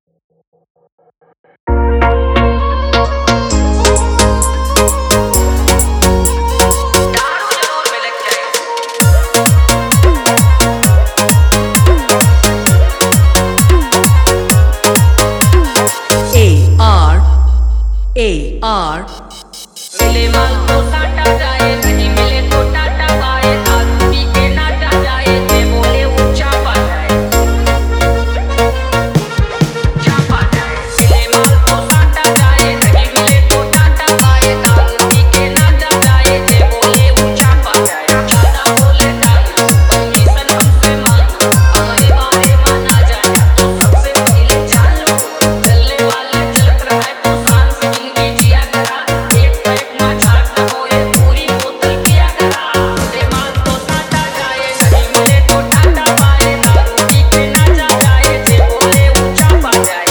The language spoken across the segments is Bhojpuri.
AR मिले माल तो साटा जाए, नहीं मिले तो टाटा पाए, दारू पी के नाचा जाए, जे बोले ऊंचा पा जाए, छापा जाए। मिले माल तो साटा जाए, नहीं मिले तो टाटा पाए, दारू पी के नाचा जाए, जे बोले ऊंचा पा जाए। दादा बोले दारू, परमिशन हमसे मांगो, हमारे बारे माना जाए तो सबसे पहले जान लो। चलने वाले चलत रहा है तो सांस जिंदगी जिया करा, एक पैक ना छाट ना होए, पूरी बोतल पिया करा। मिले माल तो साटा जाए, नहीं मिले तो टाटा पाए, दारू पी के नाचा जाए, जे बोले ऊंचा पा जाए,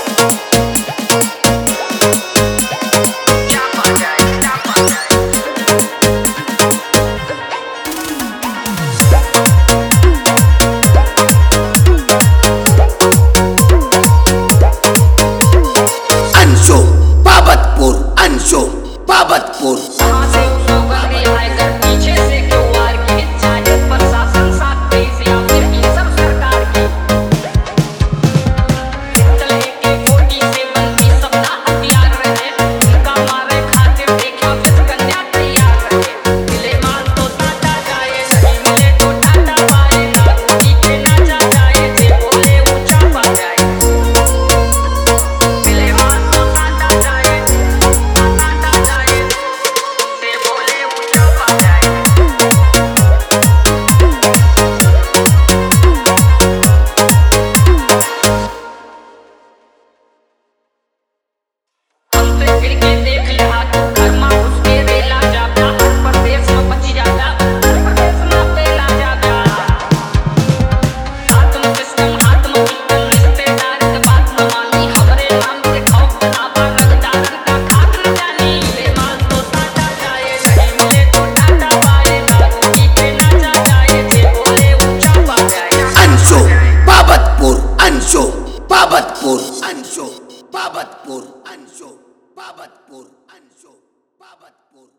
छापा जाए, छापा जाए। अंशु बाबतपुर, अंशु बाबतपुर। कहाँ से उठो गंदी आयकर, पीछे से क्यों वार की, चाहे प्रशासन साथ पुलिस या फिर इन सब सरकार की। पिस्तल AK-40 से बनती सबका हथियार रहे, उनका मारे खातिर देखा फिर कन्या तैयार रहे। मिले माल तो साटा जाए, नहीं मिले तो टाटा पाए, दारू पी के नाचा जाए, जे बोले ऊंचा पा जाए। मिले माल तो साटा जाए, साटा जाए, जे बोले ऊंचा पा जाए। हमसे फिर के देख लिहा तू, घर में घुस के रेला जाता, हर प्रदेश में बची जाता, हर प्रदेश में पेला जाता। हाथ में पिस्टल, हाथ में पिस्टल, रिश्तेदार के बात न मानी, हमरे नाम से खौफ बनावा, रंगदार का खाक न जानी। मिले माल तो साटा जाए, नहीं मिले तो टाटा पाए, दारू पी के नाचा जाए, जे बोले ऊंचा पा जाए। अंशु बाबतपुर, अंशु बाबतपुर, अंशु बाबतपुर, अंशु बाबतपुर, अंशु बाबतपुर।